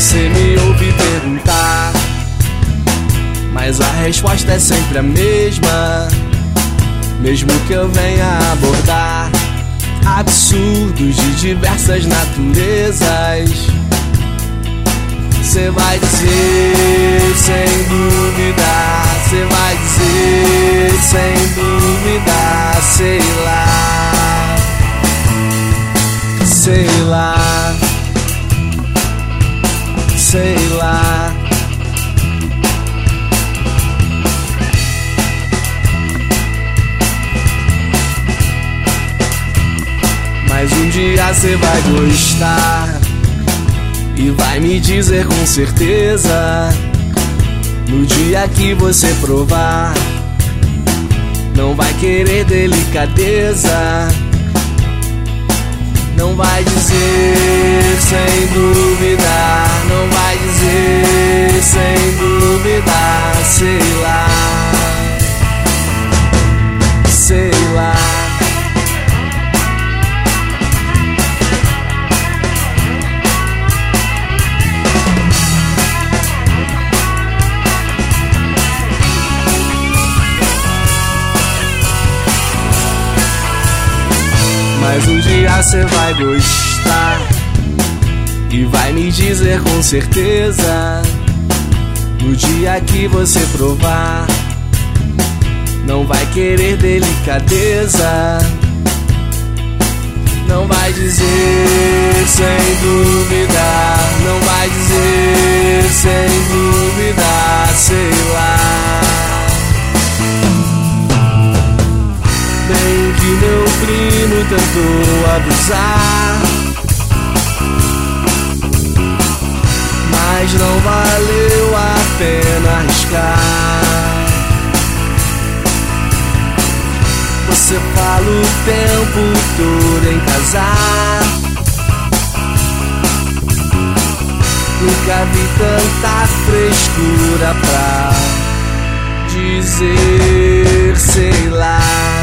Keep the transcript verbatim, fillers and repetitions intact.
Você me ouve perguntar, mas a resposta é sempre a mesma. Mesmo que eu venha abordar absurdos de diversas naturezas, cê vai dizer sem dúvida, cê vai dizer sem dúvida, sei lá, sei lá, sei lá. Mas um dia cê vai gostar e vai me dizer com certeza. No dia que você provar, não vai querer delicadeza. Não vai dizer sem dúvida, não vai dizer sem dúvida, sei lá, sei lá. Mas um dia cê vai gostar e vai me dizer com certeza. No dia que você provar, não vai querer delicadeza. Não vai dizer sem dúvida, não vai dizer sem dúvida, sei lá. Bem que meu primo tentou abusar, mas não valeu a pena arriscar. Você fala o tempo todo em casar, nunca vi tanta frescura pra dizer sei lá.